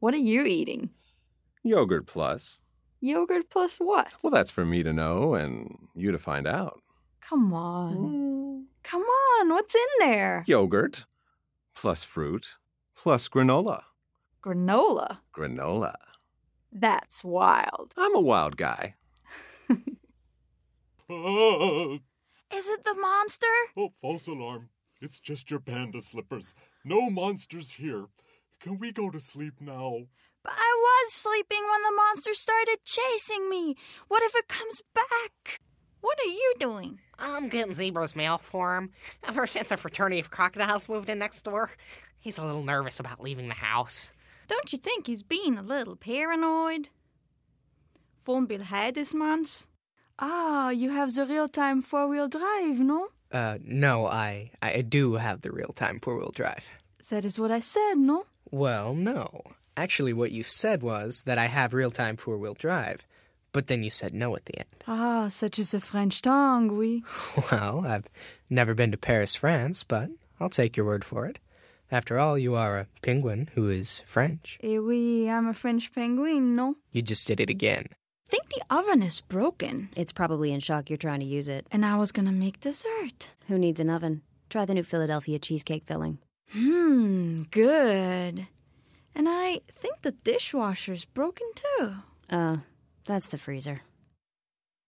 What are you eating? Yogurt plus. Yogurt plus what? Well, that's for me to know and you to find out. Come on. Come on, what's in there? Yogurt plus fruit plus granola. Granola? Granola. That's wild. I'm a wild guy. Is it the monster? Oh, false alarm. It's just your panda slippers. No monsters here. Can we go to sleep now? But I was sleeping when the monster started chasing me. What if it comes back? What are you doing? I'm getting Zebra's mail for him. Ever since a fraternity of crocodiles moved in next door, he's a little nervous about leaving the house. Don't you think he's being a little paranoid? Phone bill had this month. Ah, you have the real-time four-wheel drive, no? No, I do have the real-time four-wheel drive. That is what I said, no? Well, no. Actually, what you said was that I have real-time four-wheel drive, but then you said no at the end. Ah, such is the French tongue, oui. Well, I've never been to Paris, France, but I'll take your word for it. After all, you are a penguin who is French. Eh oui, I'm a French penguin, no? You just did it again. I think the oven is broken. It's probably in shock you're trying to use it. And I was gonna make dessert. Who needs an oven? Try the new Philadelphia cheesecake filling. Good. And I think the dishwasher's broken too. That's the freezer.